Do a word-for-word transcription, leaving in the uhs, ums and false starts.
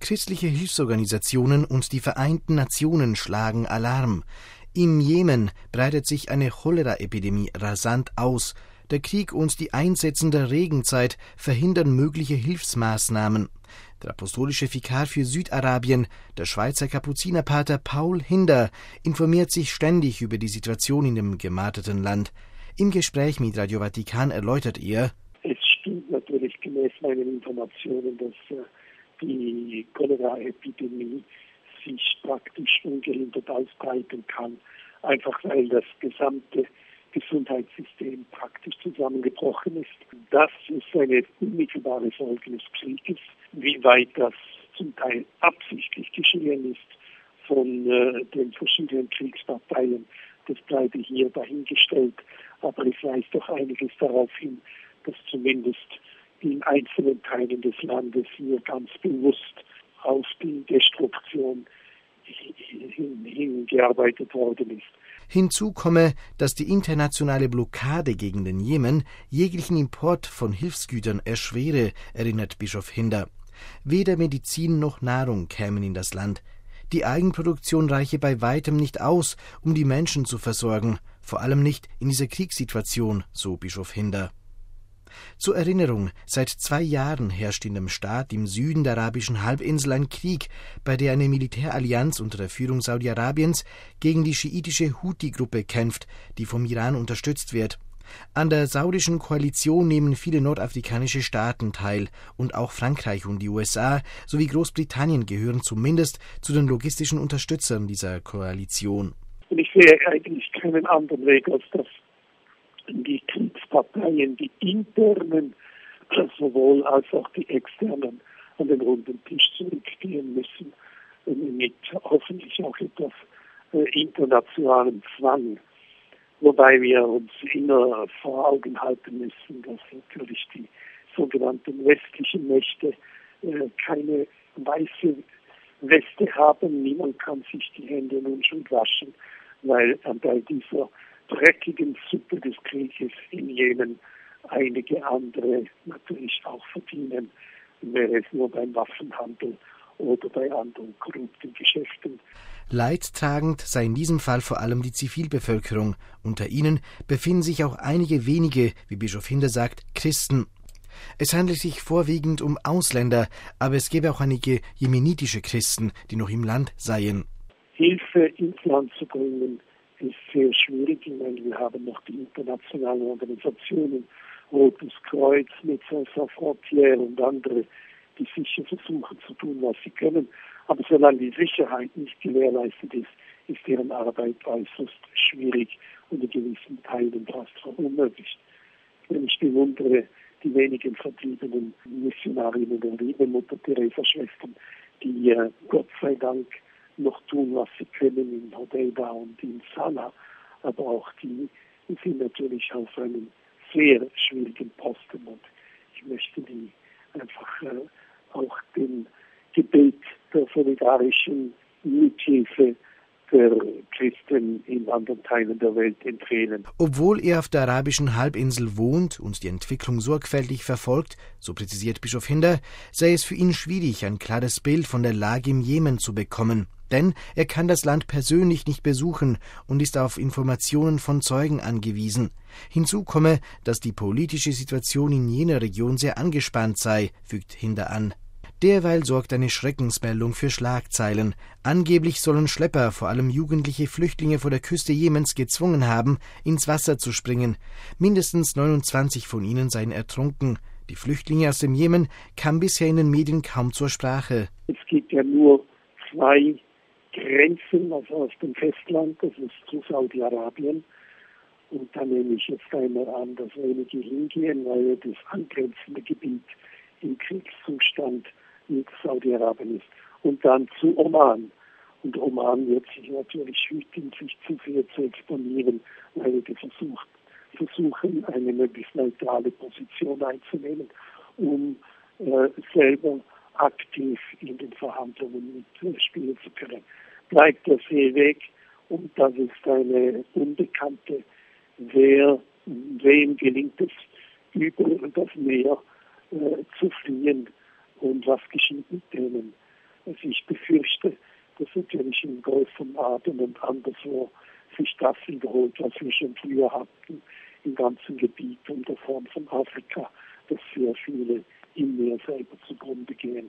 Christliche Hilfsorganisationen und die Vereinten Nationen schlagen Alarm. Im Jemen breitet sich eine Cholera-Epidemie rasant aus. Der Krieg und die einsetzende Regenzeit verhindern mögliche Hilfsmaßnahmen. Der apostolische Vikar für Südarabien, der Schweizer Kapuzinerpater Paul Hinder, informiert sich ständig über die Situation in dem gemarterten Land. Im Gespräch mit Radio Vatikan erläutert er: Es stimmt natürlich gemäß meinen Informationen, dass äh, die Cholera-Epidemie sich praktisch ungehindert ausbreiten kann, einfach weil das gesamte Gesundheitssystem praktisch zusammengebrochen ist. Das ist eine unmittelbare Folge des Krieges. Wie weit das zum Teil absichtlich geschehen ist von äh, den verschiedenen Kriegsparteien, das bleibe hier dahingestellt. Aber es weist doch einiges darauf hin, dass zumindest in einzelnen Teilen des Landes hier ganz bewusst auf die Destruktion hingearbeitet worden ist. Hinzu komme, dass die internationale Blockade gegen den Jemen jeglichen Import von Hilfsgütern erschwere, erinnert Bischof Hinder. Weder Medizin noch Nahrung kämen in das Land. Die Eigenproduktion reiche bei weitem nicht aus, um die Menschen zu versorgen, vor allem nicht in dieser Kriegssituation, so Bischof Hinder. Zur Erinnerung, seit zwei Jahren herrscht in dem Staat im Süden der arabischen Halbinsel ein Krieg, bei der eine Militärallianz unter der Führung Saudi-Arabiens gegen die schiitische Houthi-Gruppe kämpft, die vom Iran unterstützt wird. An der saudischen Koalition nehmen viele nordafrikanische Staaten teil, und auch Frankreich und die U S A sowie Großbritannien gehören zumindest zu den logistischen Unterstützern dieser Koalition. Und ich sehe eigentlich keinen anderen Weg, als dass die Kriegsparteien, die internen sowohl als auch die externen, an den runden Tisch zurückgehen müssen, mit hoffentlich auch etwas äh, internationalem Zwang. Wobei wir uns immer vor Augen halten müssen, dass natürlich die sogenannten westlichen Mächte äh, keine weiße Weste haben. Niemand kann sich die Hände in Unschuld waschen, weil äh, bei dieser dreckigen Suppe des Krieges in Jemen einige andere natürlich auch verdienen, wäre es nur beim Waffenhandel oder bei anderen korrupten Geschäften. Leidtragend sei in diesem Fall vor allem die Zivilbevölkerung. Unter ihnen befinden sich auch einige wenige, wie Bischof Hinder sagt, Christen. Es handelt sich vorwiegend um Ausländer, aber es gäbe auch einige jemenitische Christen, die noch im Land seien. Hilfe ins Land zu bringen, ist sehr schwierig. Ich meine, wir haben noch die internationalen Organisationen, Rotes Kreuz, Médecins Sans Frontières und andere, die sicher versuchen zu tun, was sie können. Aber solange die Sicherheit nicht gewährleistet ist, ist deren Arbeit äußerst schwierig und in gewissen Teilen fast unmöglich. Wenn ich bewundere die wenigen verbliebenen Missionarinnen und liebe Mutter Teresa Schwestern, die äh, Gott sei Dank noch tun, was sie können in Hodeida und in Sanaa, aber auch die sind natürlich auf einem sehr schwierigen Posten und ich möchte die einfach äh, auch dem Gebet der solidarischen Mithilfe der Christen in anderen Teilen der Welt empfehlen. Obwohl er auf der arabischen Halbinsel wohnt und die Entwicklung sorgfältig verfolgt, so präzisiert Bischof Hinder, sei es für ihn schwierig, ein klares Bild von der Lage im Jemen zu bekommen. Denn er kann das Land persönlich nicht besuchen und ist auf Informationen von Zeugen angewiesen. Hinzu komme, dass die politische Situation in jener Region sehr angespannt sei, fügt Hinder an. Derweil sorgt eine Schreckensmeldung für Schlagzeilen. Angeblich sollen Schlepper vor allem jugendliche Flüchtlinge vor der Küste Jemens gezwungen haben, ins Wasser zu springen. Mindestens neunundzwanzig von ihnen seien ertrunken. Die Flüchtlinge aus dem Jemen kamen bisher in den Medien kaum zur Sprache. Es gibt ja nur zwei Grenzen, also aus dem Festland, das ist zu Saudi-Arabien. Und da nehme ich jetzt einmal an, dass wenige hingehen, weil das angrenzende Gebiet im Kriegszustand mit Saudi-Arabien ist. Und dann zu Oman. Und Oman wird sich natürlich hüten, sich zu sehr zu exponieren, weil die versucht, versuchen, eine möglichst neutrale Position einzunehmen, um äh, selber aktiv in den Verhandlungen mitspielen zu können. Bleibt der Seeweg, und das ist eine Unbekannte, wer, wem gelingt es, über das Meer äh, zu fliehen und was geschieht mit denen. Also ich befürchte, dass natürlich im Golf von Aden und anderswo sich das wiederholt, was wir schon früher hatten, im ganzen Gebiet und der Form von Afrika, dass sehr viele im Meer selber zugrunde gehen.